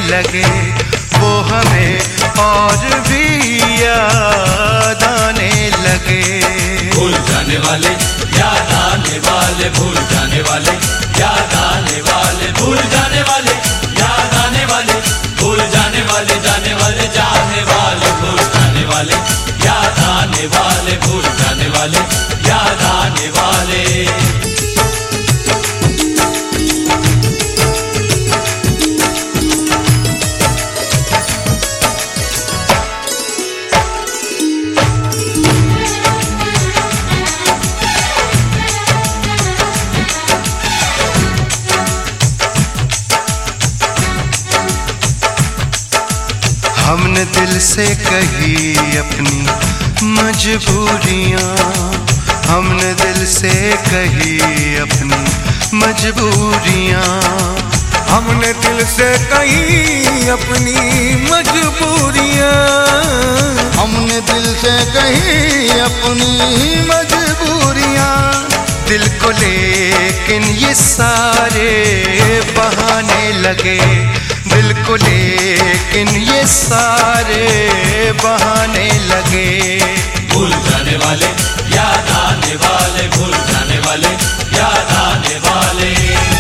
लगे, वो हमें और भी याद आने लगे। भूल जाने वाले याद आने वाले, भूल जाने वाले याद आने वाले, भूल जाने वाले याद आने वाले, भूल जाने वाले जाने वाले जाने वाले, भूल जाने वाले याद आने वाले, भूल जाने वाले याद आने वाले। हमने दिल से कही अपनी मजबूरियाँ, हमने दिल से कही अपनी मजबूरियाँ, हमने दिल से कही अपनी मजबूरियाँ, हमने दिल से कही अपनी मजबूरियाँ। दिल को लेकिन ये सारे बहाने लगे, दिल को लेकिन ये सारे बहाने लगे। भूल जाने वाले याद आने वाले, भूल जाने वाले याद आने वाले।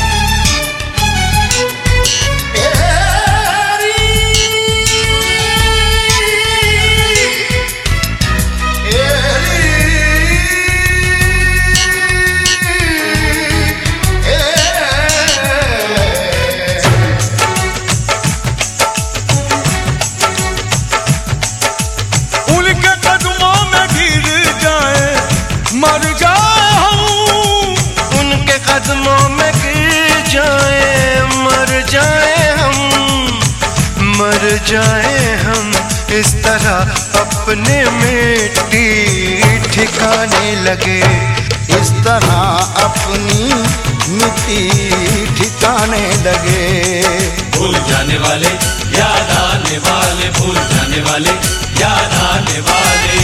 मर जाए हम उनके कदमों में गिर जाए, मर जाए हम, मर जाए हम, इस तरह अपने मिट्टी ठिकाने लगे, इस तरह अपनी मिट्टी ठिकाने लगे। भूल जाने वाले याद आने वाले, भूल जाने वाले याद आने वाले।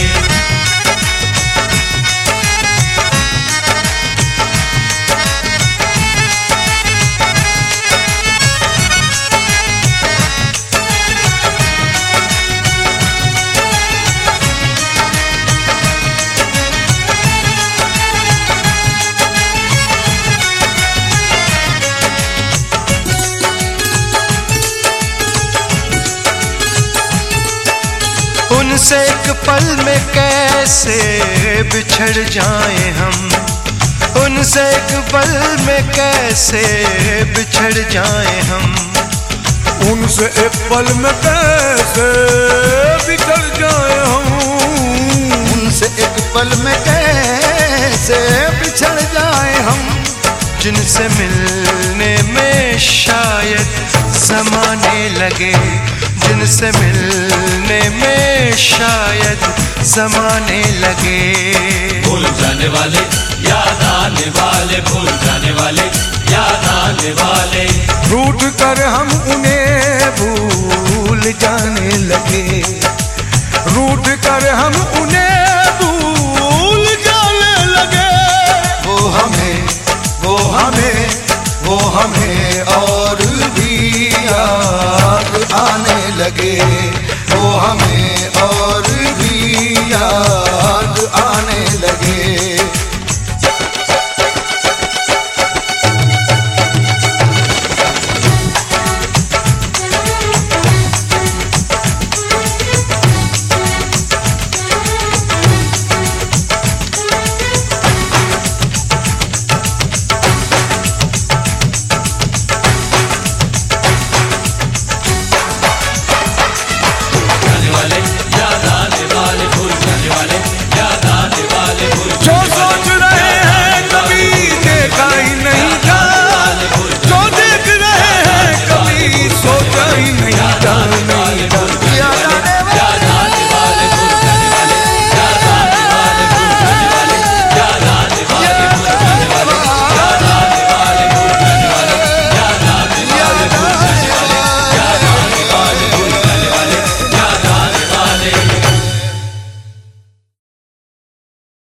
उनसे एक पल में कैसे बिछड़ जाएं हम, उनसे एक पल में कैसे बिछड़ जाएं हम, उनसे एक पल में कैसे बिछड़ जाए हम, उनसे एक पल में कैसे बिछड़ जाए हम। जिनसे मिलने में शायद ज़माने लगे, जिनसे मिलने में शायद ज़माने लगे। भूल जाने वाले याद आने वाले, भूल जाने वाले याद आने वाले। रूठ कर हम उन्हें भूल जाने लगे, रूठ कर हम उन्हें भूल जाने लगे। वो हमें, वो हमें, वो हमें और भी याद आने लगे।